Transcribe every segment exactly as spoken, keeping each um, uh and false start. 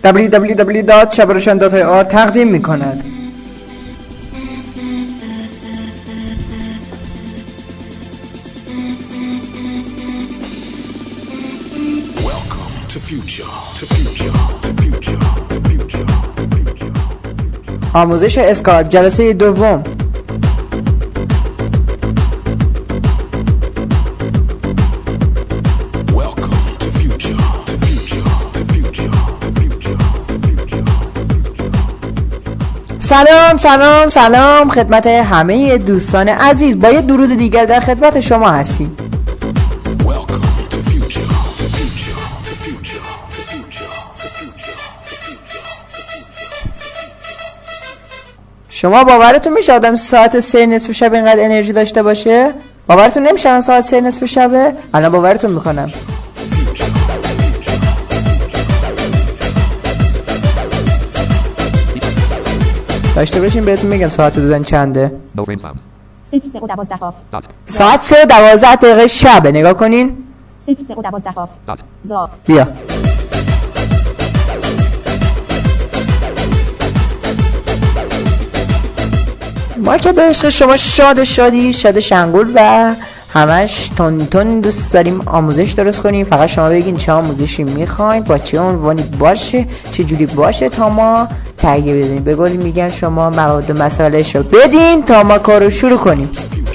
دبلیو دبلیو دبلیو دات شبرشان دات آی آر تقدیم میکند. آموزش اسکایپ جلسه دوم. سلام سلام سلام خدمت همه دوستان عزیز، با یه درود دیگر در خدمت شما هستیم. شما باورتون میشه آدم ساعت سه نصف شب اینقدر انرژی داشته باشه؟ باورتون نمیشه ساعت سه نصف شبه؟ الان باورتون میکنم. داشته باشین بهتون میگم ساعت دودن چنده. ساعت سه و دوازده دقیقه شبه. نگاه کنین. بیا ما که به عشق شما شاد شادی شاد شنگول و همش تون تون دوست داریم آموزش درست کنیم. فقط شما بگین چه آموزشی میخواین، با چه عنوانی باشه، چه جوری باشه تا ما تهیه بدین. به قولی میگن شما مواد مسائلشو بدین تا ما کارو شروع کنیم.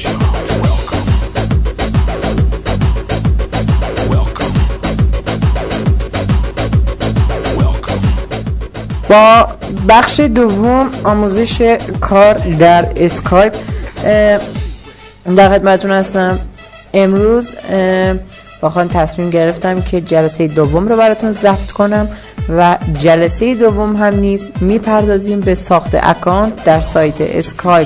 با بخش دوم آموزش کار در اسکایپ در خدمتتون هستم. امروز واقعا تصمیم گرفتم که جلسه دوم رو براتون ضبط کنم و جلسه دوم هم نیز میپردازیم به ساخت اکانت در سایت اسکایپ.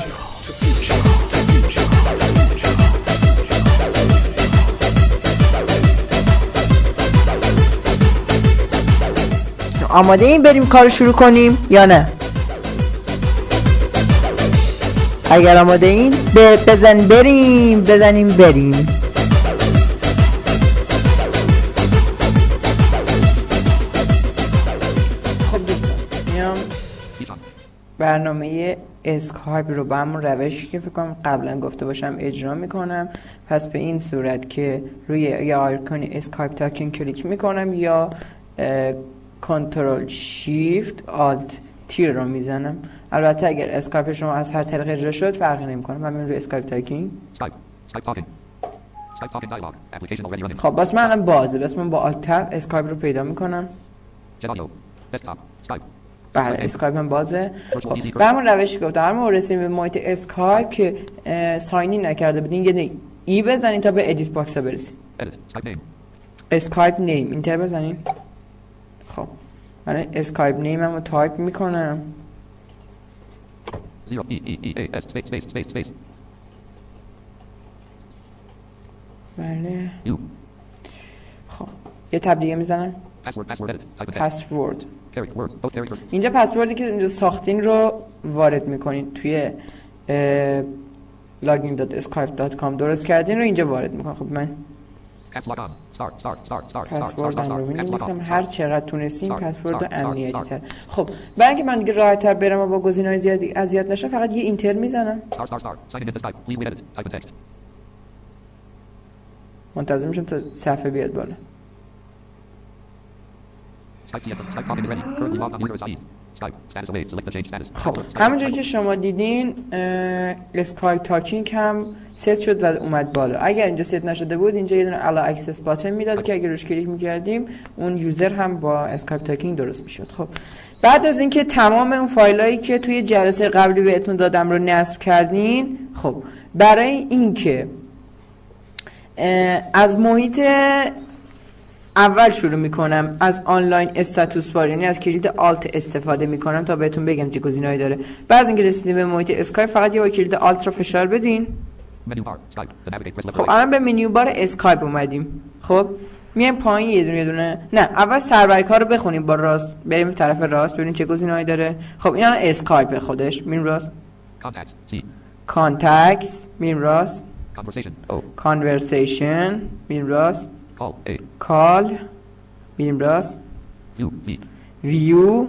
آماده این بریم کار شروع کنیم یا نه؟ اگر آماده این بزن بریم بزنیم بریم. خب دوستان میام برنامه اسکایپ رو به همون روشی که فکر کنم قبلا گفته باشم اجرا میکنم. پس به این صورت که روی یا آیکون اسکایپ تاکین کلیک میکنم یا کنترل شیفت آلت تی رو میزنم. البته اگر اسکایپ شما از هر طریق اجرا شد فرقی نمیکنه. من میرم روی اسکایپ تاکین. خب بس من الان بازه، بس من با آلت تب اسکایپ رو پیدا میکنم. بله اسکایپ هم بازه. خب به همون روشی گفتم هر موقع رسیم به محیط اسکایپ که ساینی نکرده بودین یه ای بزنین تا به ادیت باکس برسیم. اسکایپ نیم اینتر بزنین. خب من اسکایپ نیمم رو تایپ میکنم. بله خب یه تب دیگه میزنم. پسورد. اینجا پسوردی که اینجا ساختین رو وارد میکنین توی لاگین دات اسکایپ دات کام درست کردین رو اینجا وارد میکنم. خب من پسوردم رو می‌نویسم هر چقدر تونستیم پسورد امنیتی تر. خب برای اینکه من دیگه راحت تر برم و با گزینه‌های زیادی اذیت نشم فقط یه اینتر میزنم. منتظر میشم تا صفحه بیاد بالا. خب همونجوری که شما دیدین اسکایپ تاکینگ هم ست شد و اومد بالا. اگر اینجا ست نشده بود اینجا یه دونه الا اکسس باتن میداد که اگر روش کلیک میکردیم اون یوزر هم با اسکایپ تاکینگ درست میشد. خب بعد از اینکه تمام اون فایلایی که توی جلسه قبلی بهتون دادم رو نصب کردین، خب برای اینکه از محیط اول شروع میکنم از آنلاین استاتوس بار، یعنی از کلید آلت استفاده میکنم تا بهتون بگم چه گزینه‌ای داره. بعد اینکه رسیدیم به محیط اسکایپ فقط یه با کلید آلت رو فشار بدین. خب الان به منیو بار اسکایپ اومدیم. خب میایم پایین یه دونه یه دونه نه اول سرورک ها رو بخونیم با راست، بریم طرف راست ببینیم چه گزینه‌ای داره. خب این الان اسکایپ خودش، میریم راست. کانتکتس میریم راست. کانورسیشن میریم راست. کال میریم راست. view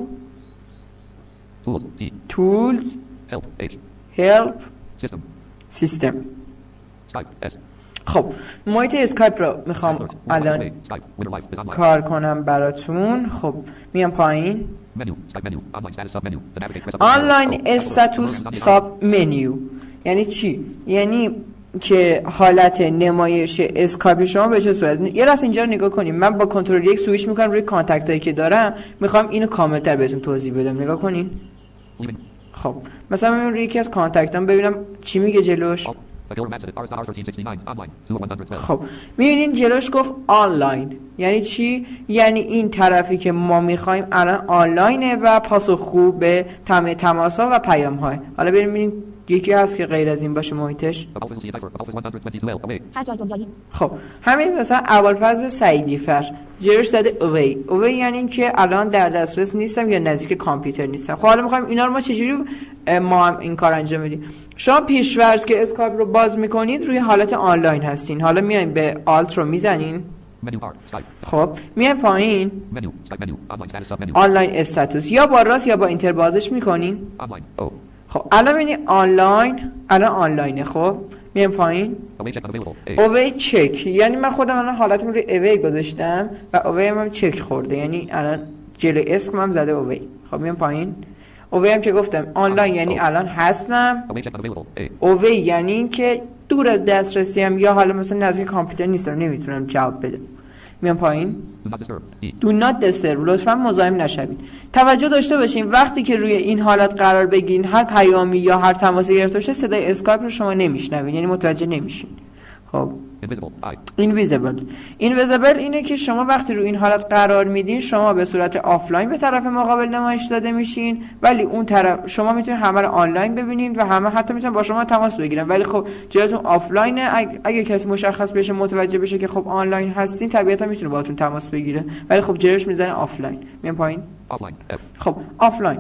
Tools. T. tools Help. H. help System. system. Skype. S. خب محیط اسکایپ رو میخوام الان Skype. Winter Life is online. کار کنم براتون. خب میام پایین Menu. Skype menu. Online status sub menu. To navigate press up. آنلاین Oh, استاتوس programs on the ساب منیو. یعنی چی؟ یعنی که حالت نمایش اسکایپ شما به چه صورت. یه راست اینجا رو نگاه کنیم. من با کنترل یک سویچ میکنم روی کانتکت هایی که دارم، میخوام اینو کاملتر بهتون توضیح بدم. نگاه کنین. Leaving. خب مثلا من روی یکی از کانتکتام ببینم چی میگه جلوش. Alt. Adora Max edit. R star R thirteen sixty-nine. Online. two one hundred twelve. خب میبینین جلوش گفت آنلاین. یعنی چی؟ یعنی این طرفی که ما میخوایم الان آنلاینه و پاسخگو به تمام تماس ها و پیام های. حالا بریم ببینیم یکی هست که غیر از این باشه محیطش. Above is Cipher. Above is one hundred twenty-two L. Away. هر جای دنیایی. خب همین مثلا ابوالفضل سعیدی فر جلوش زده اوی. اوی یعنی اینکه الان در دسترس نیستم یا نزدیک کامپیوتر نیستم. خب حالا میخوایم اینا رو ما چجوری ما هم این کار انجام بدیم. شما پیش‌فرض که اسکایپ رو باز میکنید روی حالت آنلاین هستین. حالا میایم به آلت رو میزنین. Menu bar. Skype. خب میایم پایین Menu. Skype menu. Online status sub menu. آنلاین استاتوس یا با راست یا با اینتر بازش میکنین. Online. Oh. خب الان ببینید آنلاین الان آنلاینه. خب میایم پایین Away check not available. A. اوی چک. یعنی من خودم الان حالتم روی اوی گذاشتم و اوی هم چک خورده، یعنی الان جلوی اسم هم زده اوی. خب میام پایین. اوی هم که گفتم آنلاین یعنی الان هستم. Away check not available. A. اوی یعنی این که دور از دسترسی هم یا حالا مثلا نزدیک کامپیوتر نیستم نمیتونم جواب بدم. میام پایین. Do not disturb. D. Do not disturb. لطفا مزاحم نشوید. توجه داشته باشین وقتی که روی این حالت قرار بگیرین هر پیامی یا هر تماسی گرفته بشه صدای اسکایپ رو شما نمیشنوید، یعنی متوجه نمیشین. خب Invisible. I. اینویزیبل. اینویزیبل اینه که شما وقتی رو این حالت قرار میدین شما به صورت آفلاین به طرف مقابل نمایش داده میشین، ولی اون طرف شما میتونید همه رو آنلاین ببینید و همه حتی میتونن با شما تماس بگیرن، ولی خب جلوتون آفلاینه. اگه, اگه کسی مشخص بشه متوجه بشه که خب آنلاین هستین طبیعتا میتونه باهاتون تماس بگیره، ولی خب جلوش میزنه آفلاین. میام پایین. Offline. F. خب آفلاین.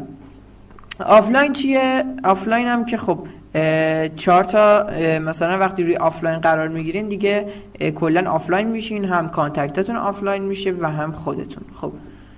آفلاین چیه؟ آفلاین هم که خب چهار تا مثلا وقتی روی آفلاین قرار میگیرین دیگه کلا آفلاین میشین، هم کانتکتاتون آفلاین میشه و هم خودتون. خب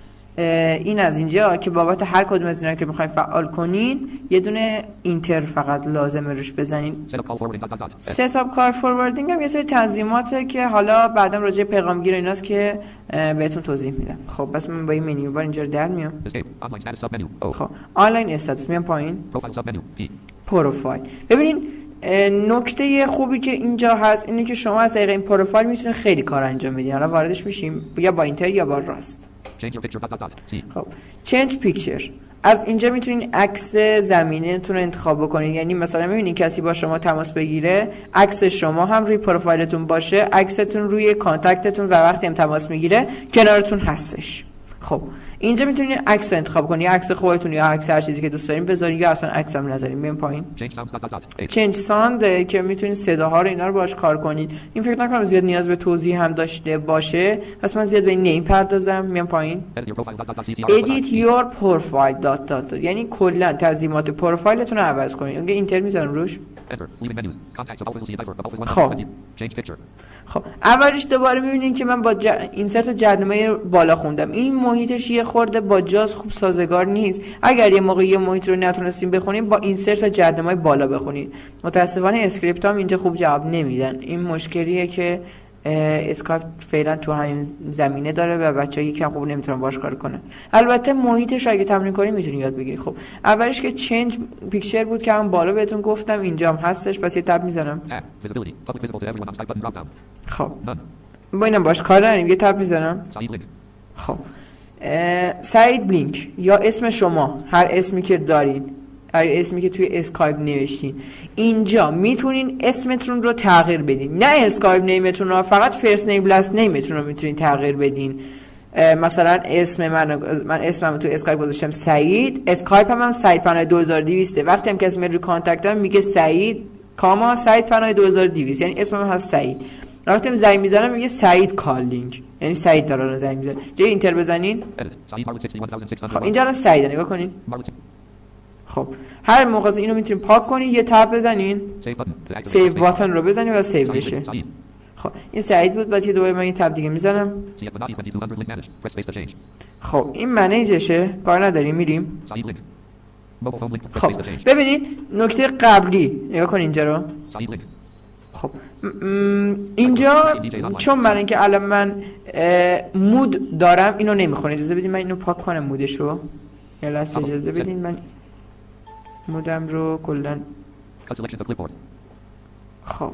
این از اینجا که بابت هر کدوم از اینا که میخواین فعال کنین یه دونه اینتر فقط لازمه روش بزنین. Set up call forwarding. Dot dot dot. S. ست کار فوروردینگ هم یه سری تنظیماته که حالا بعدم راجع به پیغامگیر ایناست که بهتون توضیح میدم. خب بس من با این منیو بار اینجا در میام. Escape. Online status sub menu. O. خب آنلاین استاتوس میام پایین. Profile sub menu. P. پروفایل. ببینین نکته خوبی که اینجا هست اینه که شما از طریق این پروفایل میتونید خیلی کار انجام بدین. حالا واردش میشیم یا با اینتر یا با راست. Change your picture. Dot dot dot. C. خب چنج پیکچر. از اینجا میتونین عکس زمینه‌تون رو انتخاب بکنید. یعنی مثلا میبینید کسی با شما تماس بگیره عکس شما هم روی پروفایلتون باشه، عکستون روی کانتکتتون و وقتی هم تماس میگیره کنارتون هستش. خب اینجا میتونید عکس انتخاب کنید، یا عکس خودتون یا عکس هر چیزی که دوست دارین بذارید یا اصلا عکس هم نذارین. میام پایین. Change sounds. Dot dot dot. H. چنج ساند که میتونید صداها رو اینا رو باهاش کار کنید. این فکر نکنم زیاد نیاز به توضیح هم داشته باشه، پس من زیاد به این نمیپردازم. میام پایین. Edit your profile. Dot dot dot. C T R. edit your profile dot dot dot. یعنی کلا تنظیمات پروفایلتون رو عوض کنید. اگه اینتر میذارم روش. Enter. Leaving menus. Contacts. Above is C Cipher. Above is one خب. hundred twenty. Change picture. خب اولش دوباره میبینین که من با ج... اینسرت جدنمه بالا خوندم. این محیطش یه خورده با جاز خوب سازگار نیست. اگر یه موقع یه محیط رو نتونستین بخونین با اینسرت جدنمه بالا بخونید. متاسفانه اسکریپت هم اینجا خوب جواب نمیدن. این مشکلیه که اسکایپ فعلا تو همین زمینه داره و بچه‌ها یکم خوب نمیتونن باش کار کنن. البته محیطش اگه تمرین کنین میتونین یاد بگیرید. خب اولش که چنج پیکچر بود که هم بالا بهتون گفتم اینجا هم هستش، پس یه تب میزنم. Tab. Visibility. Public visible to everyone on Skype button drop down. خب None. با اینم باش کار داریم. یه تب میزنم. Saeed link. خب سعید لینک یا اسم شما هر اسمی که دارین، هر اسمی که توی اسکایپ نوشتین اینجا میتونین اسمتون رو تغییر بدین. نه اسکایپ نیمتون رو، فقط فرست نیم لاست نیمتون رو میتونین تغییر بدین. مثلا اسم من من اسمم تو اسکایپ گذاشتم سعید، اسکایپ هم, هم سعید پناه دو هزار و دویست. وقتی هم کسی میاد رو کانتکتم میگه سعید کاما سعید پناه دو هزار و دویست، یعنی اسمم هست سعید. وقتی زنگ میزنم میگه سعید کالینگ، یعنی سعید داره زنگ میزنه. جای اینتر بزنین. خب اینجا الان سعید نگاه کنین. خب هر موقع اینو میتونین پاک کنین، یه تب بزنین، سیو باتن رو بزنین و سیو بشه. خب این سعید بود. بعد که دوباره من این تب دیگه میزنم. See if Benani twenty-two hundred link manage. Press space to change. خب این منیجشه، کار نداریم، میریم. Saeed link. Mobile phone link. Press خب space to change. ببینید نکته قبلی نگاه کن اینجا رو. Saeed link. خب م- اینجا چون برای اینکه الان من مود دارم اینو نمیخونه، اجازه بدین من اینو پاک کنم مودشو. یه لحظه اجازه بدین من مودم رو کلا. Cut selection to clipboard. خب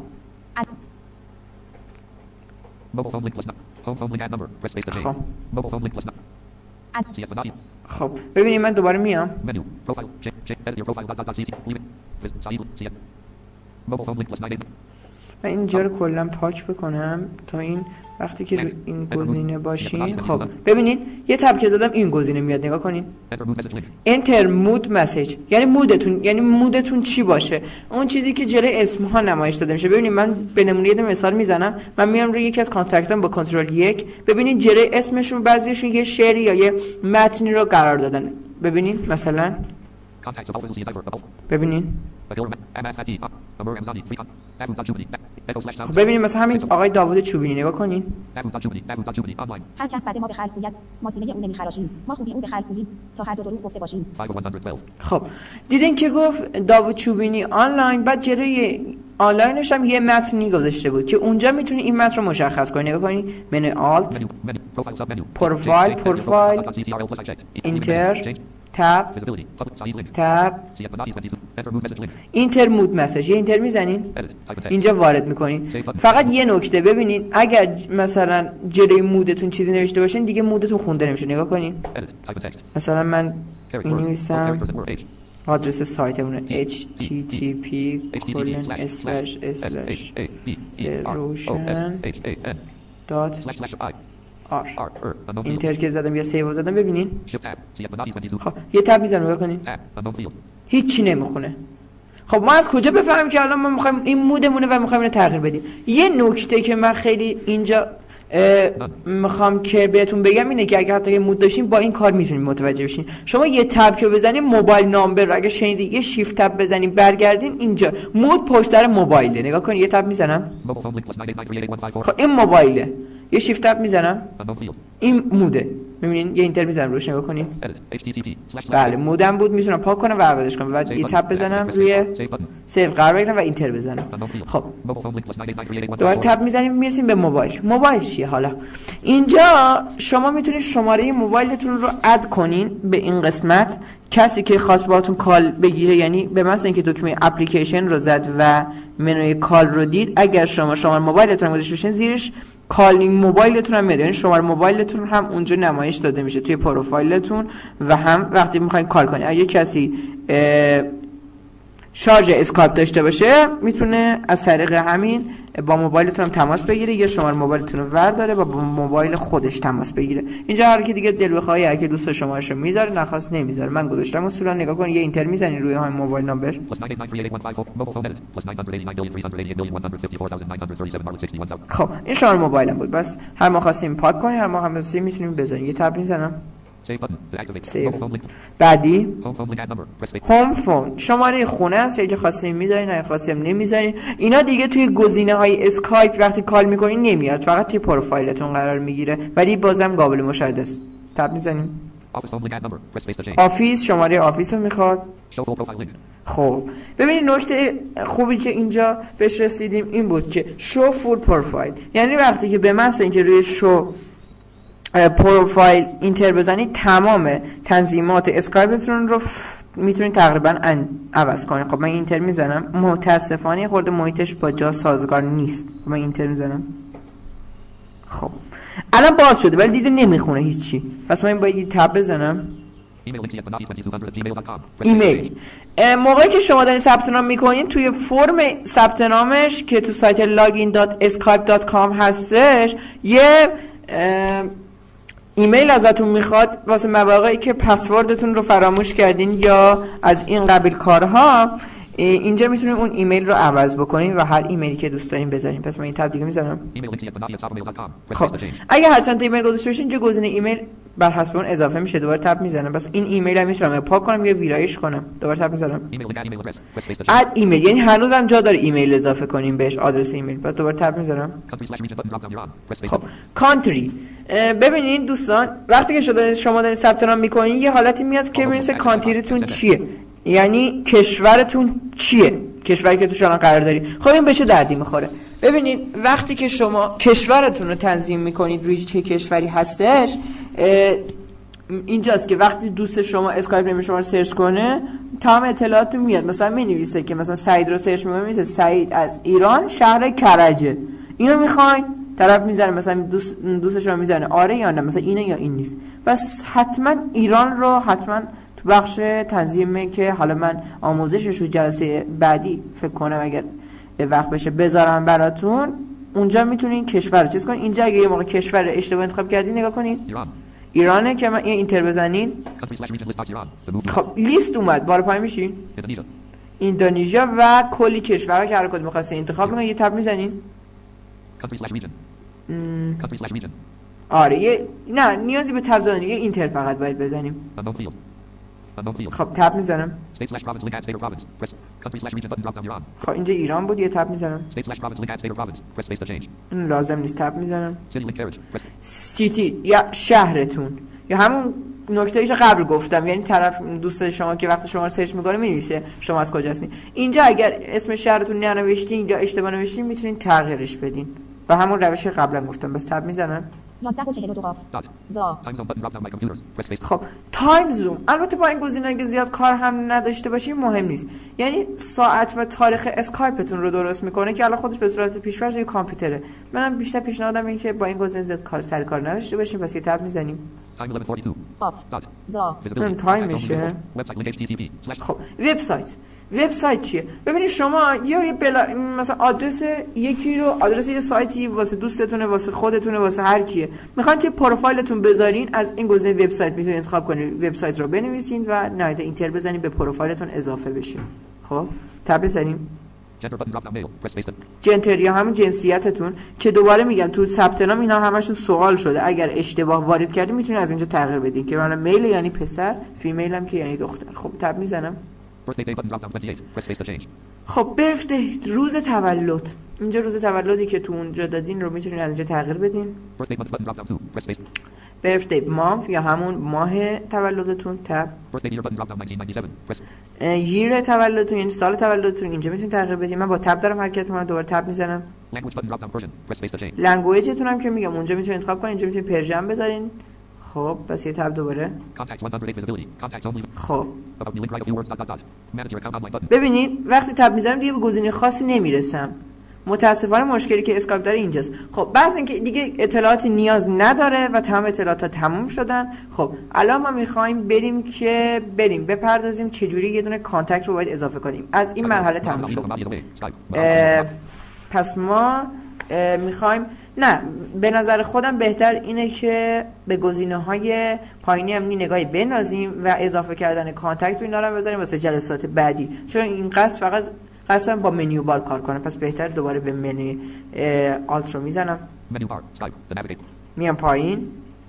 Mobile phone link plus not. Home phone link add number. Press space to change. خب Mobile phone link plus not. See if Benani. خب ببینید من دوباره میام. Menu. Profile. Change. Change. Edit your profile. Dot dot dot. C. Leave it. Visit. Saeed. See it. Mobile phone link plus nine eight. من اینجا رو کلا پاک بکنم تا این وقتی که رو این گزینه باشین. خب ببینید یه تب که زدم این گزینه میاد، نگاه کنین. Enter mood message link. انتر مود مسیج، یعنی مودتون، یعنی مودتون چی باشه، اون چیزی که جلوی اسم ها نمایش داده میشه. ببینید من به نمونه یه مثال میزنم. من میام روی یکی از کانتکتام با کنترل یک، ببینید جلوی اسمشون بعضیشون یه شعری یا یه متنی رو قرار دادن. ببینید مثلا Contacts above will see a diver above. ببینید Adil Ahmad Fati. Amur Ramzani. Freecon. Davu Dajubani. Echo slash sound. ببینید مثلا همین آقای داوود چوبینی نگاه کنین. Davu Dajubani. Davu Dajubani. Online. هر کس بعد ما به خلق گوید ما سینه او نمیخراشیم، ما خوبی او به خلق گوییم تا هر دو دروغ گفته باشیم. five one one twelve. خب دیدین که گفت داوود چوبینی آنلاین، بعد جلوی آنلاینش هم یه متنی گذاشته بود که اونجا میتونی این متن رو مشخص کنی. نگاه کنی منو آلت، Menu. Menu. Profile sub menu. Profile, profile. Dot dot C T R L plus I checked. Enter. Change. تب Visibility. Public. Saeed link. تب See if Benani twenty-two. Enter mood message link. اینتر مود مسیج، یه اینتر میزنین Edit. Type in text. اینجا وارد میکنین. فقط یه نکته ببینین، اگر ج- مثلا جلوی مودتون چیزی نوشته باشین دیگه مودتون خونده نمیشه. نگاه کنین Edit. Type in text. مثلا من Characters. این All نویسم characters in word. H. آدرس سایتمونه اچ تی تی پی H T T P کلن slash اسلش slash S اسلش H A B E R O S روشن H A N دات slash slash I آر. R R unknown field. اینتر که زدم یا سیو زدم ببینین. Shift tab. See if Benani twenty-two. خب یه تب میزنم نگاه کنین Tab. Unknown field. هیچی نمیخونه. خب ما از کجا بفهمیم که الان ما میخوایم این مودمونه و میخوایم اینو تغییر بدیم؟ یه نکته که من خیلی اینجا میخوام که بهتون بگم اینه که اگه حتی یه مود داشتین با این کار میتونید متوجه بشین. شما یه تب که بزنید موبایل نامبر رو اگه شنیدید یه شیفت تب بزنید برگردین اینجا مود پشت سر موبایله. نگاه کنید یه تب میزنم. Mobile phone link plus nine eight nine three eight eight one five four. خب این موبایله، یه شیفت تب میزنم Unknown field. این موده. ببینین یه اینتر میزنم روش نگاه کنید. Edit. H T T P slash slash. بله مودم بود، میتونم پاک کنم و عوضش کنم. بعد یه تب بزنم روی Save button. سیو قرار بگیرم و اینتر بزنم. Unknown field. خب Mobile phone link plus nine eight nine three eight eight one دوباره five four. تب میزنیم میرسیم به موبایل. موبایل چیه حالا؟ اینجا شما میتونید شماره موبایلتون رو اد کنین به این قسمت. کسی که خواست باهاتون کال بگیره، یعنی به مثلا اینکه دکمه اپلیکیشن رو زد و منوی کال رو دید، اگر شما شماره موبایلتون رو گذاشته باشین زیرش کالینگ موبایلتون هم میاد، یعنی شماره موبایلتون هم اونجا نمایش داده میشه توی پروفایلتون و هم وقتی میخواین کال کنین. اگه کسی شارژ اسکایپ داشته باشه میتونه از طریق همین با موبایلتون هم تماس بگیره یا شماره موبایلتون رو ورداره و با موبایل خودش تماس بگیره. اینجا هر کی دیگه دل بخواد هر کی دوست شمارهشو میذاره، نخواست نمیذاره. من گذاشتم اصولا نگاه کن یه اینتر میزنین روی همین موبایل نمبر Plus nine eight nine three eight eight one five four. Mobile phone edit. Plus nine hundred eighty-nine million three hundred eighty-eight million one hundred fifty-four thousand nine hundred thirty-seven Marlet sixty-one thousand. خب این شماره موبایلم بود. بس هر ما خواستیم پاک کنیم هر ما هم خواستیم میتونیم بزنیم. یه تب میزنم. Save button to activate. Save. Mobile phone link. بعدی Home phone link add number. Press space. هوم فون شماره خونه است، اگه خواستین میذارین اگه خواستین نمیذارین. اینا دیگه توی گزینه های اسکایپ وقتی کال میکنین نمیاد، فقط توی پروفایلتون قرار میگیره ولی بازم قابل مشاهده است. تب میزنیم. Office phone link add number. Press space to change. آفیس شماره آفیس رو میخواد. Show full profile link. خب ببینید نکته خوبی که اینجا بهش رسیدیم این بود که شو فول پروفایل، یعنی وقتی که به محض اینکه روی شو پروفایل اینتر بزنید تمام تنظیمات اسکایپتون رو میتونید تقریبا عوض کنید. خب من اینتر میزنم، متاسفانه خورده محیطش با جا سازگار نیست. خب من اینتر میزنم. خب الان باز شده ولی دیده نمیخونه هیچی، پس من باید یه تب بزنم. Email link at benani twenty-two hundred at gmail dot com. ایمیل موقعی که شما دارین ثبت نام میکنین توی فرم ثبت نامش که تو سایت لاگین دات اسکایپ دات کام هستش یه ایمیل ازتون میخواد واسه مواقعی که پسوردتون رو فراموش کردین یا از این قبیل کارها. اینجا میتونید اون ایمیل رو عوض بکنین و هر ایمیلی که دوست دارین بذارین. پس من این تب دیگه میذارم. Email link at benani at hotmail dot com. Press خب space to change. اگه هر چند تا ایمیل گذاشته باشین اینجا گزینه ایمیل بر حسب اون اضافه میشه. دوباره تپ میزنم. بس این ایمیل هم میتونم پاک کنم یا ویرایش کنم. دوباره تپ میزنم. اد ایمیل، یعنی هنوزم جا داره ایمیل اضافه کنیم بهش، آدرس ایمیل. پس دوباره تپ میزنم. خب کانتری، ببینید دوستان وقتی که شما شما دارید ثبت نام میکنید یه حالتی میاد که میرسه کانتریتون چیه، یعنی کشورتون چیه، کشوری که توش الان قرار داری. خب این به چه دردی میخوره؟ ببینید وقتی که شما کشورتون رو تنظیم میکنید روی چه کشوری هستش، اینجاست که وقتی دوست شما اسکایپ نیم شما رو سرچ کنه تمام اطلاعات میاد. مثلا مینویسه که مثلا سعید رو سرچ میکنه، میشه سعید از ایران شهر کرجه. اینو میخواین طرف میزنه مثلا دوست دوستش رو میزنه آره یا نه، مثلا اینه یا این نیست. بس حتما ایران رو حتما تو بخش تنظیمه که حالا من آموزشش رو جلسه بعدی فکر کنم اگر وقت بشه بذارم براتون، اونجا میتونین کشور رو چیز کنین. اینجا اگه یه موقع کشور اشتباه انتخاب کردین نگاه کنین ایران. ایرانه که من این اینتر بزنین. خب لیست اومد بالا پایین میشین اندونزیا و کلی کشورها که هر کدوم می‌خواستین انتخاب کنین. یه تپ میزنین. آره یه نه نیازی به تپ زدن، یه اینتر فقط باید بزنیم. خب تپ میزنم. خب اینجا ایران بود، یه تپ میزنم. این لازم نیست، تپ میزنم. سیتی یا شهرتون یا همون نکته‌ای که قبل گفتم، یعنی طرف دوست شما که وقتی شما رو سرچ میکنه می‌نویسه شما از کجا هستین. اینجا اگر اسم شهرتون ننوشتین یا اشتباه نوشتین میتونین تغییرش بدین و همون روش قبلا گفتم. بس تپ میزنم. یازده و چهل و دو قاف زا. خب تایم زوم، البته با این گزینه اگه زیاد کار هم نداشته باشیم مهم نیست، یعنی ساعت و تاریخ اسکایپتون رو درست میکنه که الان خودش به صورت پیش‌فرض روی کامپیوتره. منم بیشتر پیشنهادم اینه که با این گزینه زیاد کار سر کار نداشته باشیم. پس یه تپ میزنیم. قاف زا. اون تایم میشه. خب وبسایت، وبسایت چیه؟ ببینید شما یا یه بلا... مثلا آدرس یکی رو، آدرس یه سایتی واسه دوستتونه، واسه خودتونه، واسه هر کیه، میخواین که پروفایلتون بذارین، از این گزینه وبسایت میتونید انتخاب کنید وبسایت رو بنویسین و نهایت اینتر بزنید به پروفایلتون اضافه بشه. خب تپ بزنیم. جنتر یا همون جنسیتتون که دوباره میگم تو ثبت نام اینا همشون سوال شده، اگر اشتباه وارد کردین میتونید از اینجا تغییر بدین که من میل یعنی پسر، فیمیل هم که یعنی دختر. خب تپ میزنم. خب برثدی، روز تولد، اینجا روز تولدی که تو اونجا دادین رو میتونید از اینجا تغییر بدین. برثدی مانث یا همون ماه تولدتون، تپ. ییر تولدتون یعنی سال تولدتون، اینجا میتونید تغییر بدین. من با تپ دارم حرکت میکنم، دوباره تپ میزنم. لنگویجتون هم که میگم اونجا میتونید انتخاب کنین، اینجا میتونید پرژن بذارین. خب پس یه تب دوباره. خب ببینید وقتی تب میزنم دیگه به گزینه خاصی نمیرسم. متاسفانه مشکلی که اسکایپ داره اینجاست. خب بس اینکه دیگه اطلاعاتی نیاز نداره و تمام اطلاعات تموم شدن. خب الان ما میخوایم بریم که بریم بپردازیم چجوری یه دونه کانتکت رو باید اضافه کنیم. از این مرحله تموم شد. پس ما میخوایم، نه به نظر خودم بهتر اینه که به گزینه‌های پایینی هم نگاهی بنازیم و اضافه کردن کانتکت رو اینا رو بذاریم واسه جلسات بعدی، چون این قصد فقط قصدم با منیو بار کار کنم. پس بهتر دوباره به منیو آلت رو میزنم، میام پایین،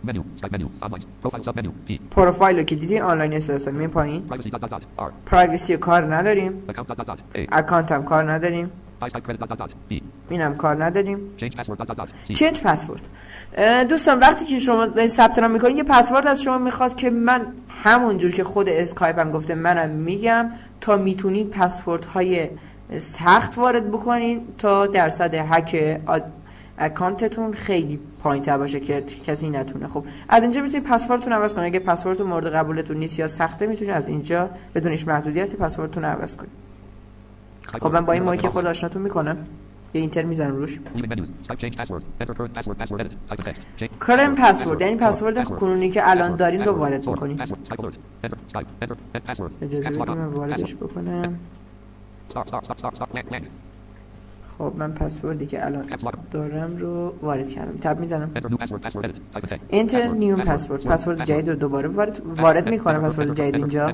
پروفایل رو که دیدی آنلاین استفاده میام پایین، پرایوسی کار نداریم، اکانت هم کار نداریم، اینم کار نداریم. چنج پسورد. دوستان وقتی که شما ثبت نام میکنید یه پسورد از شما میخواد که من همونجور که خود اسکایپ هم گفته منم میگم تا میتونید پسورد های سخت وارد بکنید تا درصد هک اکانتتون خیلی پایین تر باشه که کسی نتونه. خب از اینجا میتونید پسوردتون عوض کنید. اگه پسوردتون مورد قبولتون نیست یا سخته میتونید از اینجا بدون هیچ محدودیتی پسوردتون عوض کنید. خب من با این مایک خود آشناتون میکنم، یه اینتر میزنم روش. کرنت پسورد یعنی پسورد کنونی که الان دارین رو وارد بکنید. اجازه بدید من واردش بکنم. خب من پسوردی که الان دارم رو وارد کردم، تب میزنم انتر نیو پسورد، پسورد جدید رو دوباره وارد وارد میکنم. پسورد جدید اینجا.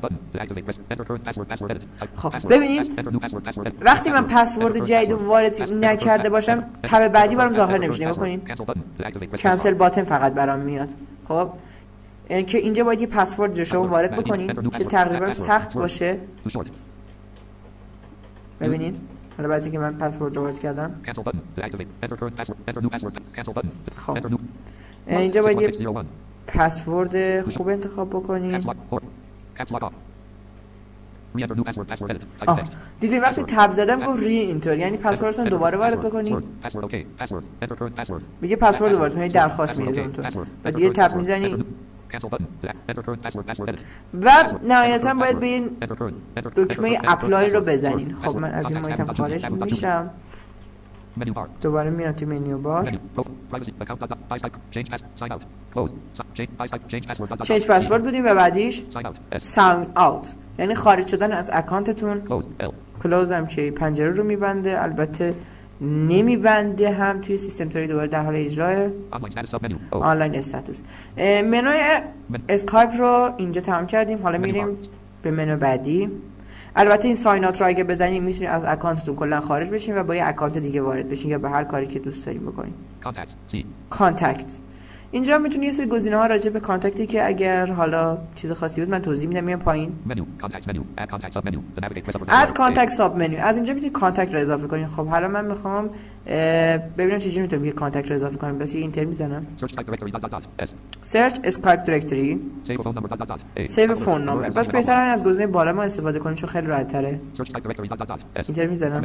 خب ببینید وقتی من پسورد جدید رو وارد نکرده باشم تب بعدی برام ظاهر نمیشه. نگاه کنین کنسل باتن فقط برام میاد. خب که اینجا باید یه پسورد رو شما وارد بکنین که تقریبا سخت باشه. ببینین حالا بعضی که من پسورد رو وارد کردم. خب اینجا باید یه پسورد خوب انتخاب بکنین. آه دیدین وقتی تب زدم گفت ری اینطور، یعنی پسوردتون دوباره وارد بکنین. میگه پسورد وارد کنین، درخواست میده اونطور و دیگه تب میزنین و نهایتا باید به این دکمه اپلای رو بزنین. خب من از این محیطم خارج میشم، دوباره میرم تو منیو بار، چنج پسورد بودیم و بعدیش ساین آوت یعنی خارج شدن از اکانتتون. کلوز هم که پنجره رو میبنده، البته نمیبنده هم توی سیستم توری دوباره در حال اجرای آنلاین استاتوس. منوی اسکایپ رو اینجا تمام کردیم، حالا میریم به منو بعدی. البته این ساین آوت رو اگه بزنید میتونید از اکانتتون کلا خارج بشین و با یه اکانت دیگه وارد بشین یا به هر کاری که دوست دارین بکنین. کانتکت اینجا میتونید یه سری گزینه ها راجع به کانتکتی که اگر حالا چیز خاصی بود من توضیح میدم. میام پایین اد کانتکت ساب منیو، از اینجا میتونید کانتکت رو اضافه کنین. خب حالا من میخوام ببینم چجوری میتونم یه کانتکت رو اضافه کنم. بس یه اینتر میزنم، سرچ اسکایپ دایرکتوری سیو فون نمبر. بس بهتره از گزینه بالا ما استفاده کنین چون خیلی راحت تره. اینتر میزنم،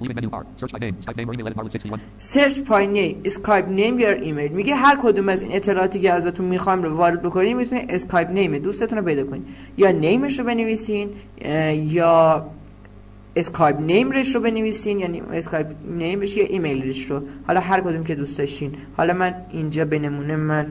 سرچ پایین اسکایپ نیم یا ایمیل، میگه هر کدوم از این اطلاعاتی که ازتون میخوام رو وارد بکنین میتونید اسکایپ نیم دوستتون رو پیدا کنین، یا نیمش رو بنویسین یا اسکایپ نیم رش رو بنویسین، یعنی اسکایپ نیمش یا ایمیلش رو، حالا هر کدوم که دوست داشتین. حالا من اینجا به نمونه من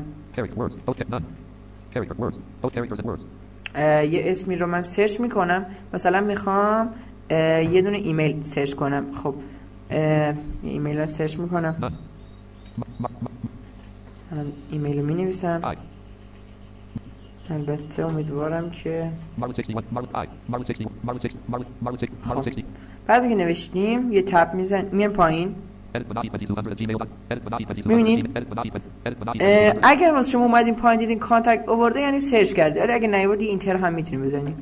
یه اسمی رو من سرچ میکنم، مثلا میخوام یه دونه ایمیل سرچ کنم. خب یه ایمیل رو سرچ میکنم، الان ایمیل رو مینویسم. البته امیدوارم که خب بعضی که نوشتیم یه تب میزن میام پایین. میبینید اگر واسه شما اومدین پایین دیدین کانتکت آورده یعنی سرچ کرده، ولی اگه نیوردی اینتر هم میتونید بزنید.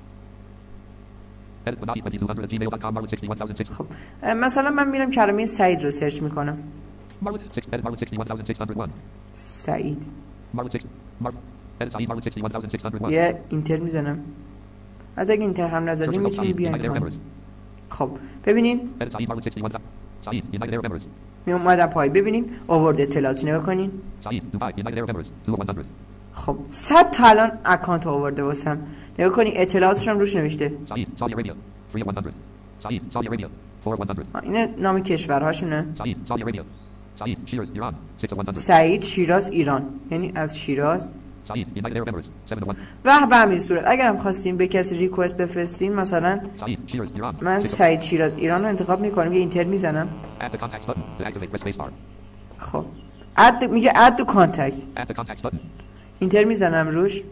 خب مثلا من میرم کلمه سعید رو سرچ میکنم. سعید یه اینتر میزنم. از اگه اینتر هم نزدیم میتونید بیاین پایین. خب ببینین می اومدم پایین، ببینین آورده اطلاعات نگاه کنین. خب صد تا الان اکانت آورده واسم، نگاه کنین اطلاعاتش هم روش نوشته. این نام کشورهاشونه. سعید شیراز ایران، یعنی از شیراز. و به همین صورت اگر هم خواستیم به کسی ریکوست بفرستین، مثلا من سعید شیراز ایران رو انتخاب میکنم، یه اینتر میزنم. خب اد میگه اد تو کانتکت، اینتر میزنم روش.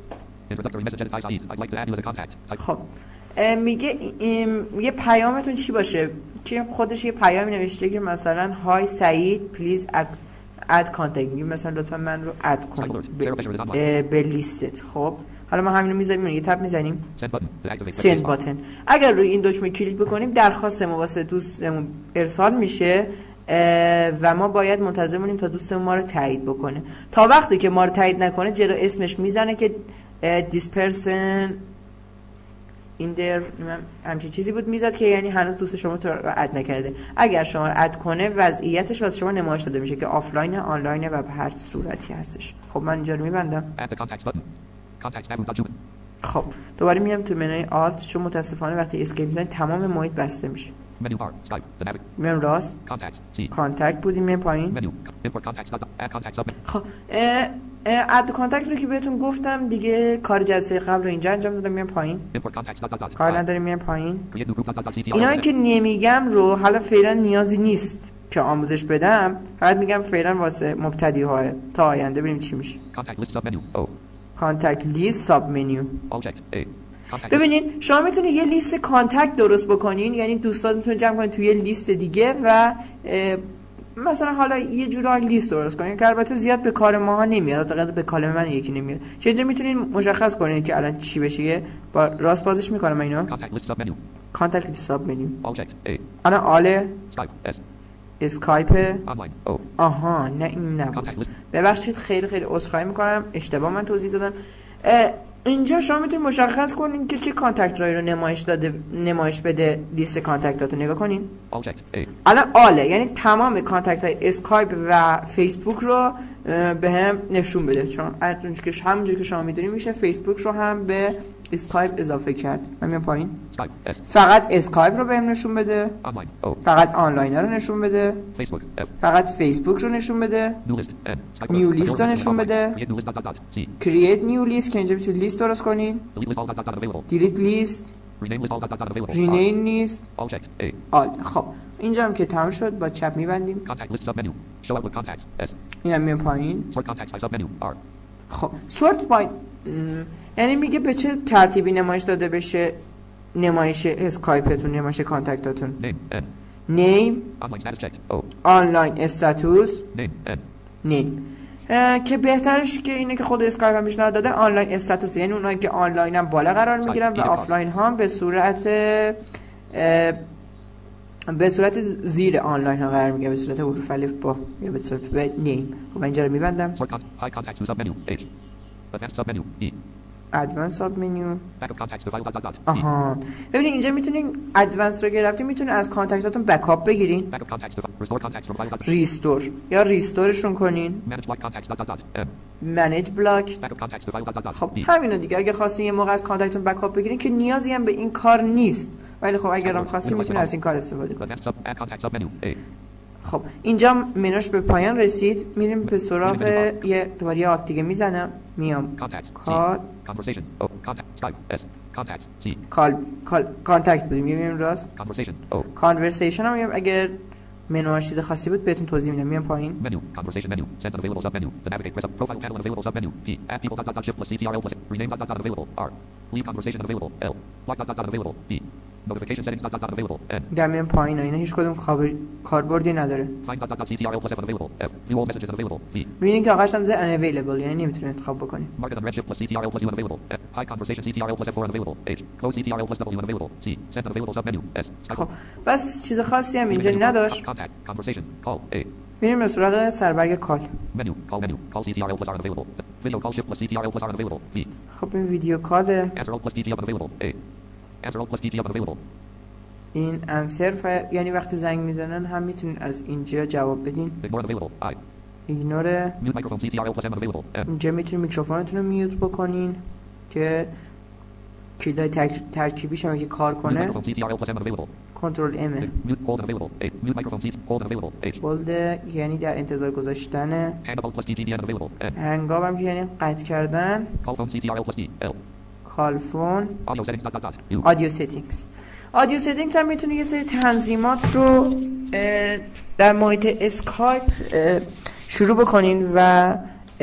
خب میگه میگه پیامتون چی باشه، که خودش یه پیامی نوشته که مثلا های سعید پلیز اد کانتکت، میگه مثلا لطفا من رو اد کن به, به لیستت. خب حالا ما همین رو میذاریم، یه تب میزنیم سند باتن. اگر روی این دکمه کلیک بکنیم درخواست ما واسه دوستمون ارسال میشه و ما باید منتظر بمونیم تا دوستمون ما رو تایید بکنه. تا وقتی که ما رو تایید نکنه جلو اسمش میزنه که this person in there همچین چیزی بود میزد که یعنی هنوز دوست شما تو رو اد نکرده. اگر شما رو اد کنه وضعیتش واسه شما نمایش داده میشه که آفلاین، آنلاین و به هر صورتی هستش. خب من اینجا رو میبندم. خب دوباره میام تو منوی آلت، چون متاسفانه وقتی اسکیپ میزنید تمام محیط بسته میشه. میام راست کانتکت بودیم، میام پایین. خب اد کانتکت رو که بهتون گفتم دیگه، کار جلسه قبل رو اینجا انجام دادم. میام پایین، کار نداریم، میام پایین. اینایی که نمیگم رو حالا فعلا نیازی نیست که آموزش بدم، فقط میگم فعلا واسه مبتدی های، تا آینده ببینیم چی میشه. کانتکت لیست ساب منیو. ببینین شما میتونید یه لیست کانتکت درست بکنین، یعنی دوستاتون جمع کنین توی یه لیست دیگه و مثلا حالا یه جورایی لیست درست کنین که البته زیاد به کار ماها نمیاد، فقط به کار من یکی نمیاد، که اینجا میتونین مشخص کنین که الان چی بشه. با راست بازش میکنم اینو. Contact list submenu. کانتکت لیست ساب منیو. All checked. A. الان آله Skype. S. اسکایپ. Online. O. آها نه این نبود. Contact list. ببخشید خیلی خیلی عذرخواهی میکنم، اشتباه من توضیح دادم. اینجا شما میتونید مشخص کنین که چه کانتکت رای رو نمایش داده نمایش بده. لیست کانتکتاتو نگاه کنین. All checked. A. الان آله یعنی تمام کانتکت های اسکایپ و فیسبوک رو به هم نشون بده، چون همونجوری که شما میدونید میشه فیسبوک رو هم به اسکایپ اضافه کرد. من میام پایین. Skype. S. فقط اسکایپ رو بهم نشون بده. Online. O. فقط آنلاین رو نشون بده. Facebook. F. فقط فیسبوک رو نشون بده. New list. N. Skype. نیو لیست رو نشون بده. Create new list. Dot dot dot. C. کرییت نیو لیست که اینجا میتونید لیست درست کنین. Delete list. All dot dot dot available. دیلیت لیست. Rename list. All dot dot dot available. رینیم لیست. All checked. A. آل. خب اینجا هم که تمام شد با چپ میبندیم. Contact list submenu. Show outlook contacts. S. اینم میام پایین. Sort contacts by submenu. R. خب سورت بای یعنی میگه به چه ترتیبی نمایش داده بشه نمایش اسکایپتون، نمایش کانتکتاتون. Name. N. نیم. Online status checked. O. آنلاین استاتوس. Name. N. نیم. که بهترش که اینه که خود اسکایپ هم پیشنهاد داده آنلاین استاتوس، یعنی اونایی که آنلاین هم بالا قرار میگیرن و آفلاین هم به صورت به صورت زیر آنلاین ها قرار میگیره، به صورت حروف الف با یا به صورت به نیم. خب اینجا رو میبندم. Sort con- high contacts to submenu. H. Advanced submenu. D. ادوانس ساب منیو. Backup contacts to file. Dot dot dot. D. آها ببینید اینجا میتونین ادوانس رو گرفتین، میتونین از کانتکتاتون بکاپ بگیرین. Backup contacts to restore contacts from file. Dot dot dot. ریستور یا ریستورشون کنین. Manage block contacts. Dot dot dot. M. منیج بلاک. Backup contacts to file. Dot dot dot. خب D. همینو دیگه. اگه خواستین یه موقع از کانتکتتون بکاپ بگیرین که نیازی هم به این کار نیست، ولی خب اگر هم خواستین میتونین از این کار استفاده کنین. Advanced sub. Add contact submenu. A. خب اینجا منوش به پایان رسید، میریم به سراغ یه دوباره آلت دیگه میزنم، میام Contacts. کال C. Conversation. O. Contact. Skype. S. Contacts. C. کال کال کانتکت بودیم، میبینیم راست. Conversation. O. کانورسیشن هم میگم اگر منوش چیز خاصی بود بهتون توضیح میدم. میام پایین. Menu. Conversation menu. Send unavailable submenu. To navigate, press up. Profile panel unavailable submenu. P. Add people. Dot dot dot. Shift plus C T R L plus. Rename. Dot dot dot. Available. R. Leave conversation unavailable. L. Block. Dot dot dot. Available. D. Notification settings. Dot dot dot. Available. N. در میام پایین و اینا هیچ کدوم کابل کاربردی نداره. Find. Dot dot dot. C T R L plus F unavailable. F. View all messages unavailable. V. میبینید که آخرش هم زده unavailable، یعنی نمیتونید انتخاب بکنید. Mark as unread. Shift plus C T R L plus U unavailable. F. High conversation. C T R L plus F four unavailable. H. Close C T R L plus W unavailable. C. Send unavailable submenu. S. خب بس چیز خاصی هم اینجا نداشت. Contact. Conversation. Call. A. میریم به سراغ سربرگ کال. Menu. Call menu. Call C T R L plus R unavailable. Video call. Shift plus C T R L plus R unavailable. V. خب این ویدیو کاله. Answer all plus P T up unavailable. A. Answer all plus P T up unavailable. این انسر ف... یعنی وقتی زنگ میزنن هم میتونین از اینجا جواب بدین. Ignore unavailable. I. ایگنور. Mute microphone. C T R L plus M unavailable. M. اینجا میتونین میکروفونتون رو میوت بکنین که کلیدای تک... ترکیبیش هم که کار Mute کنه. microphone. C T R L plus M unavailable. کنترل ام. Mute hold unavailable. A. Mute microphone. C. Hold unavailable. H. هولد یعنی در انتظار گذاشتن. Hang up plus P T D unavailable. N. هنگام هم که یعنی قطع کردن. Call phone. C T R L plus D. L. کالفون. Audio settings. Dot dot dot. U. آدیو سیتینگز. آدیو سیتینگز هم میتونه یه سری تنظیمات رو در محیط اسکایپ شروع بکنین و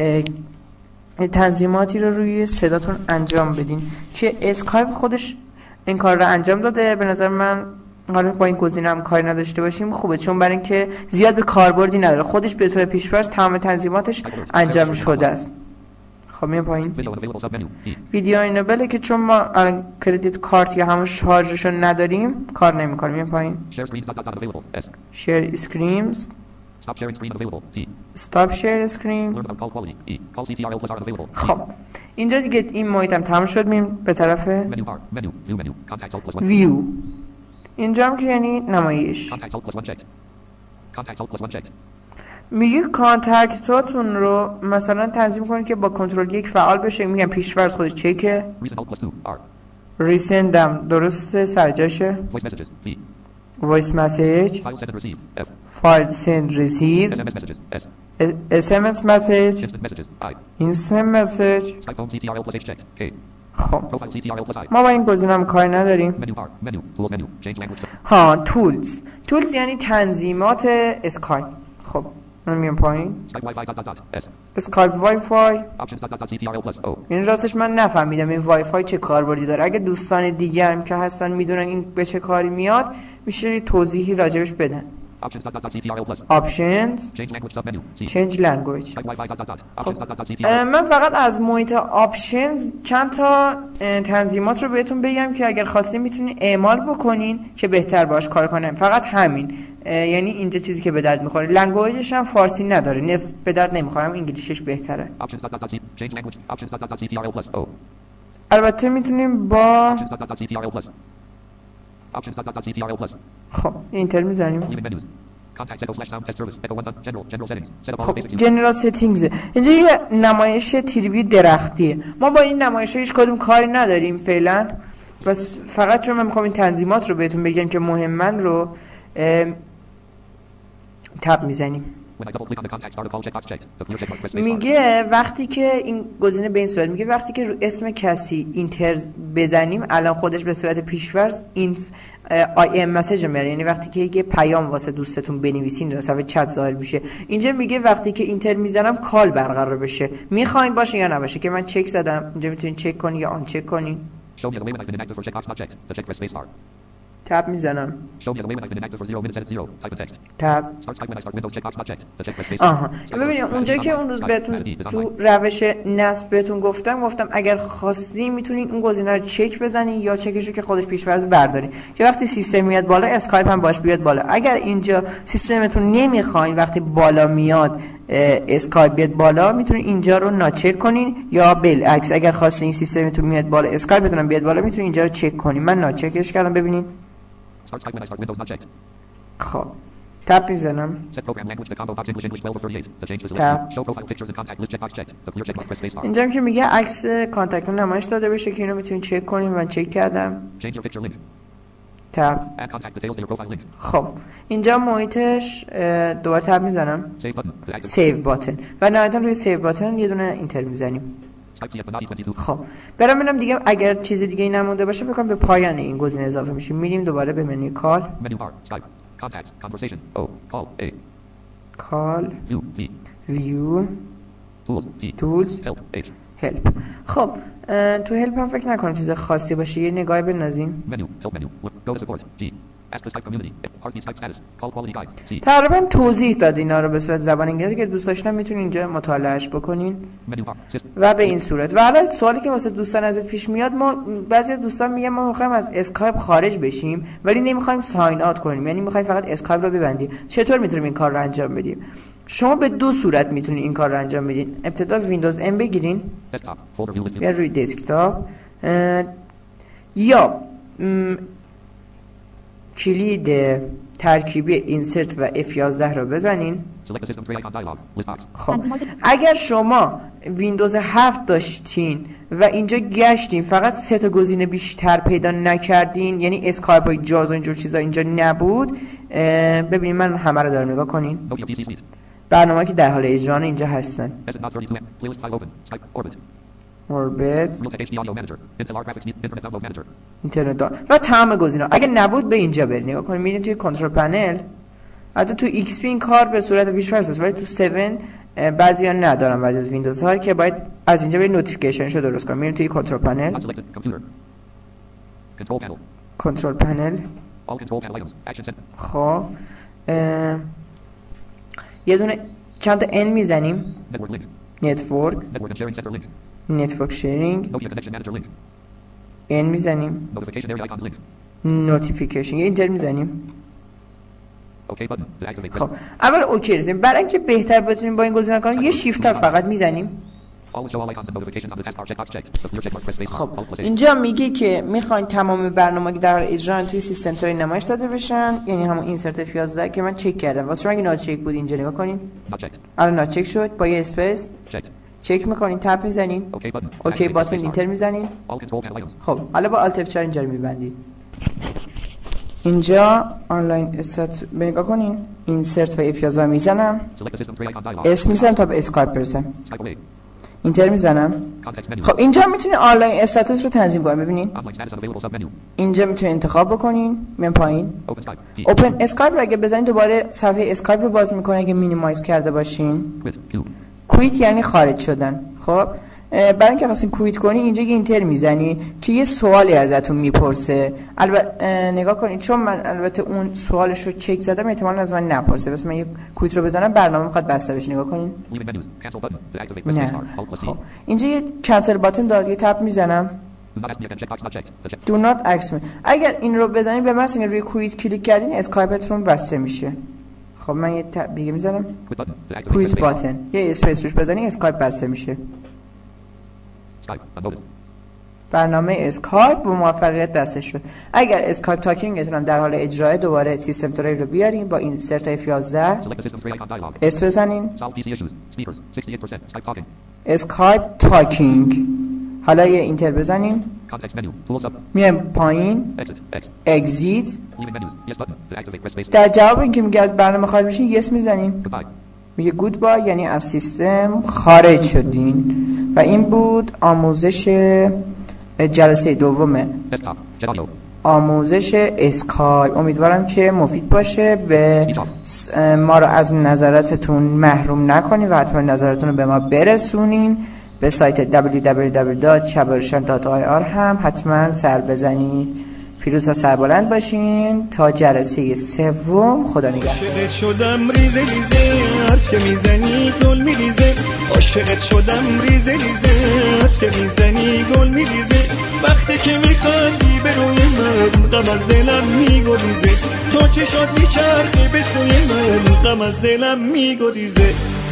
تنظیماتی رو روی صداتون انجام بدین که اسکایپ خودش این کار رو انجام داده. به نظر من حالا با این گزینه هم کاری نداشته باشیم خوبه، چون برای اینکه زیاد به کاربردی نداره، خودش به طور پیش‌فرض تمام تنظیماتش انجام شده است. خب میام پایین. ویدیو اینابله که چون ما الان کردیت کارت یا همون شارژشو نداریم کار نمیکنه. میام پایین. شیر اسکرینز. Stop sharing screen available. T. Stop share screen. Learn about call quality. E. Call C T R L plus R unavailable. خب اینجا دیگه این محیطم تمام شد. میم به طرف Menu bar. Menu. View menu. Contact alt plus one. ویو. اینجا هم که یعنی نمایش. Contact alt plus one checked. Contact alt plus one checked. میگه کانتکتاتون رو مثلا تنظیم کنید که با کنترل یک فعال بشه. میگم پیش‌فرض خودش چکه. Recent alt plus two. R. ریسندم درسته سرجاشه. Voice messages. V. Voice message. File send and receive. F. File send receive. S M S messages. S. اس ام اس message. Instant messages. I. Instant message. Skype phone C T R L plus H checked. K. خب Profile C T R L plus I. ما با این گزینه کاری نداریم. Menu bar. Menu. Tools menu. Change language. ها تولز. تولز یعنی تنظیمات اسکایپ. خب من میام پایین. Skype Wi-Fi dot dot dot. S. اسکایپ وای فای. Options dot dot dot C T R L plus O. این راستش من نفهمیدم این وای فای چه کاربردی داره. اگه دوستان دیگه هم که هستن میدونن این به چه کاری میاد میشه توضیحی راجبش بدن. Options dot dot dot C T R L plus. options Change language submenu. C. change language. Type Wi-Fi dot dot dot. خب Options dot dot dot C T R اه، L. من فقط از محیط آپشنز چند تا اه، تنظیمات رو بهتون بگم که اگر خواستین میتونین اعمال بکنین که بهتر باش کار کنم. فقط همین، اه، یعنی اینجا چیزی که به درد میخوره. لنگویجش هم فارسی نداره، نصف به درد نمیخوره، انگلیسیش بهتره. Options dot dot dot C. Change language. Options dot dot dot C T R L plus. O. البته میتونیم با Options dot dot dot C T R L plus. Options dot dot dot C T R L plus. خب اینتر میزنیم. Leaving menus. Contact echo slash sound test service. Echo one dot general. General settings. Set up all خب basic use. جنرال ستینگز اینجا یه نمایش تیروی درختیه. ما با این نمایش هیچ کدوم کاری نداریم فعلا، بس فقط چون من میخوام این تنظیمات رو بهتون بگم که مهمن رو ام، تب میزنیم. When I double click on the contact start a call checkbox checked. The clear checkmark press space bar. میگه وقتی که این گزینه به این صورت میگه وقتی که رو اسم کسی اینتر بزنیم الان خودش به صورت پیش‌فرض این آی ام مسیج میاره، یعنی وقتی که یه پیام واسه دوستتون بنویسین در صفحه چت ظاهر میشه. اینجا میگه وقتی که اینتر میزنم کال برقرار بشه، میخواین باشه یا نباشه که من چک زدم. اینجا میتونین چک کنین یا آن چک کنین. Show me as a way when I've been inactive for checkbox not checked. The check press space bar. تب میزنم. Show me as a way when I've been inactive for zero minutes edit zero. Type in text. تب Start type when I start Windows checkbox not checked. The check press space bar. آها ببینید اونجا که اون روز بهتون تو روش نصب بهتون گفتم گفتم اگر خواستین میتونین اون گزینه رو چک بزنین یا چکش رو که خودش پیش‌فرض بردارین که وقتی سیستم میاد بالا اسکایپ هم باش بیاد بالا. اگر اینجا سیستمتون نمیخواین وقتی بالا میاد اسکایپ بیاد بالا میتونین اینجا رو ناچک کنین، یا بالعکس اگر خواستین سیستمتون میاد بالا اسکایپتون هم بیاد بالا میتونین اینجا رو چک کنین. من ناچکش کردم. ببینید Start type when I start Windows not checked. خب تپ میزنم. Set program language to combo box English English twelve of thirty-eight. The change to select. Tab. Show profile pictures and contact list checkbox checked. The clear checkbox press space bar. اینجا هم که میگه عکس کانتکت نمایش داده بشه که اینو میتونین چک کنین. من چک کردم. Change your picture link. تب. Add contact details to your profile link. خب اینجا محیطش اه، دوباره تب میزنم. Save button. To activate. سیو باتن و نهایتا روی سیو باتن یه دونه اینتر میزنیم. Type C F Benatti twenty-two. خب برام ببینم دیگه اگر چیز دیگه ای نمونده باشه فکر کنم به پایان این گزینه اضافه میشیم. میریم دوباره به منوی کال. Menu bar. Skype. Contacts. Conversation. O. Call. A. کال View. V. ویو Tools. T. تولز Help. H. هلپ. خب اه، تو هلپ هم فکر نکنم چیز خاصی باشه. یه nگاهی بندازیم. Menu. Help menu. Go to support. G. Ask the Skype community. Heartbeat Skype status. Call quality guide. C. تقریبا توضیح داد اینا رو به صورت زبان انگلیسی که دوست داشتن میتونین اینجا مطالعهش بکنین Menu bar. System. و به این صورت. و حالا سوالی که واسه دوستان ازت پیش میاد، ما بعضی از دوستان میگن ما میخوایم از اسکایپ خارج بشیم ولی نمیخوایم ساین آوت کنیم، یعنی میخوایم فقط اسکایپ رو ببندیم. چطور میتونیم این کار رو انجام بدیم؟ شما به دو صورت میتونید این کار رو انجام بدین. ابتدا ویندوز ام بگیرین، Desktop. Folder view list. یا روی دسکتاپ، یا م، کلید ترکیبی اینسرت و اف یازده رو بزنین. Select the system tray icon dialog. List box. خب اگر شما ویندوز هفت داشتین و اینجا گشتین فقط سه تا گزینه بیشتر پیدا نکردین، یعنی اسکایپ و جاز و اینجور چیزا اینجا نبود، اه، ببینید من همه رو دارم نگاه کنین. Nokia P C Suite. برنامه که در حال اجرا اینجا هستن. S N thirty-two M. Playlist five open. Skype. Orbit. اوربت، Realtek H D Audio Manager. Intel R Graphics Internet Download Manager. اینترنت دار و تمام گزینه‌ها. اگه نبود به اینجا برید نگاه کنید. میرین توی کنترل پنل. حتی تو ایکس پی این کار به صورت پیش‌فرض است ولی تو هفت بعضیا ندارن. بعضی از ویندوز ها که باید از اینجا به نوتیفیکیشن شو درست کنید. میرین توی کنترل پنل. Unselected. Computer. Control panel. کنترل پنل. All control panel items. Action center. خب اه، یه دونه چند تا ان میزنیم. Network link. نتورک، Network and sharing center link. نتورک شیرینگ، Nokia connection manager link. ان میزنیم. Notification area icons link. نوتیفیکیشن، یه اینتر میزنیم. OK button. To activate. خب اول اوکی رسیم. برای اینکه بهتر بتونیم با این گزینه کنیم یه شیفت فقط میزنیم. Always show all icons and notifications on the taskbar checkbox checked. The clear checkmark press space bar. خب Alt plus A. اینجا میگه که میخواین تمام برنامه که در حال اجرا توی سیستم تری نمایش داده بشن، یعنی همون اینسرت اف یازده که من چک کردم. واسه شما اگه ناچک بود اینجا نگاه کنین. Not checked. الان ناچک شد. با یه اسپیس Checked. چک میکنین، تپ میزنین. OK button. To اوکی activate باتن space bar. اینتر میزنین. All control panel items. خب حالا با آلت اف چهار اینجا رو میبندید. اینجا آنلاین استات نگاه کنین. اینسرت و اف یازده میزنم. Select the system tray icon dialog. اسم میزنم تا به اسکایپ برسم. Skype away. اینتر میزنم. Context menu. خب اینجا میتونید آنلاین استاتوس رو تنظیم کنین. ببینین Online status unavailable submenu. اینجا میتونید انتخاب بکنین. میان پایین Open Skype. P. اوپن اسکایپ رو اگه بزنید دوباره صفحه اسکایپ رو باز میکنه اگه مینیمایز کرده باشین. Quit. Q. کویت یعنی خارج شدن. خب برای اینکه خواستین کویت کنی اینجا یه اینتر میزنی که یه سوالی ازتون میپرسه. البته نگاه کنید چون من البته اون سوالش رو چک زدم احتمالاً از من نپرسه، بس من یه کویت رو بزنم برنامه میخواد بسته بشه. نگاه کنید نه خب اینجا یه کانسل باتن داد، یه تپ میزنم Do not ask me. اگر این رو بزنید به مثلا روی کویت کلیک کردین اسکایپتون بسته میشه. خب من یه تپ دیگه میزنم کویت باتن، یه اسپیس روش بزنی اسکایپ بسته میشه. برنامه اسکایپ با موفقیت بسته شد. اگر اسکایپ تاکینگتون هم در حال اجرای دوباره سیستم تری رو بیارین با این سرت اف یازده اس بزنین اسکایپ تاکینگ. حالا یه اینتر بزنین میایم پایین اگزیت. در جواب اینکه میگه از برنامه خارج بشین یس میزنین، میگه گود بای یعنی از سیستم خارج شدین. و این بود آموزش جلسه دوم آموزش اسکایپ. امیدوارم که مفید باشه، به ما رو از نظراتتون محروم نکنید و حتما نظراتتون رو به ما برسونین. به سایت دبلیو دبلیو دبلیو دات چبرشان دات آی آر هم حتما سر بزنید. پیروز و سربلند باشین تا جلسه سوم. خدا نگهدار. عاشقت شدم ریزه ریزه حرف که میزنی گل میریزه. عاشقت شدم ریزه ریزه حرف که میزنی گل میریزه. وقتی که میخندی به روی من غم از دلم میگریزه. تو چشات میچرخه به سوی من غم از دلم میگریزه.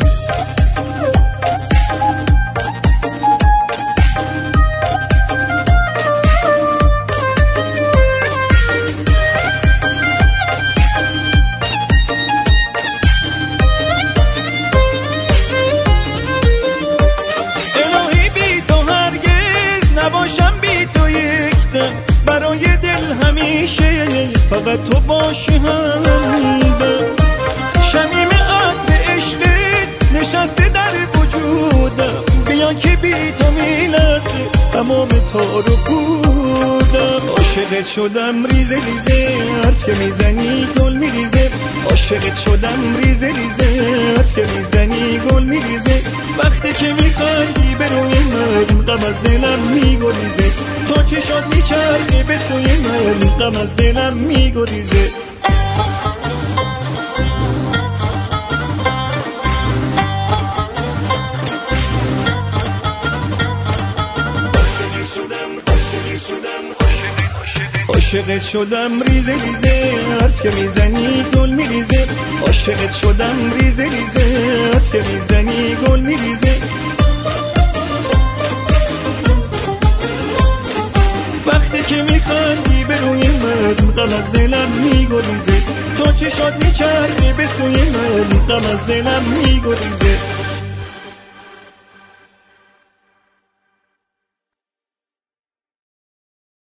فقط تو باشی همدم. شمیم عطر عشقت نشسته در وجودم. بیا که بی تو میلرزه تمام تار و پودم. عاشقت شدم ریزه ریزه حرف که میزنی گل میریزه. عاشقت شدم ریزه ریزه حرف که میزنی گل میریزه. وقتی که میخندی به روی من غم از دلم میگریزه. تو چشات میچرخه به سوی من غم از دلم میگریزه. عاشقت شدم ریزه ریزه حرف که میزنی گل میریزه. عاشقت شدم ریزه ریزه حرف که میزنی گل میریزه. وقتی که میخندی به روی من غم از دلم میگریزه. تو چشات میچرخه به سوی من غم از دلم میگریزه.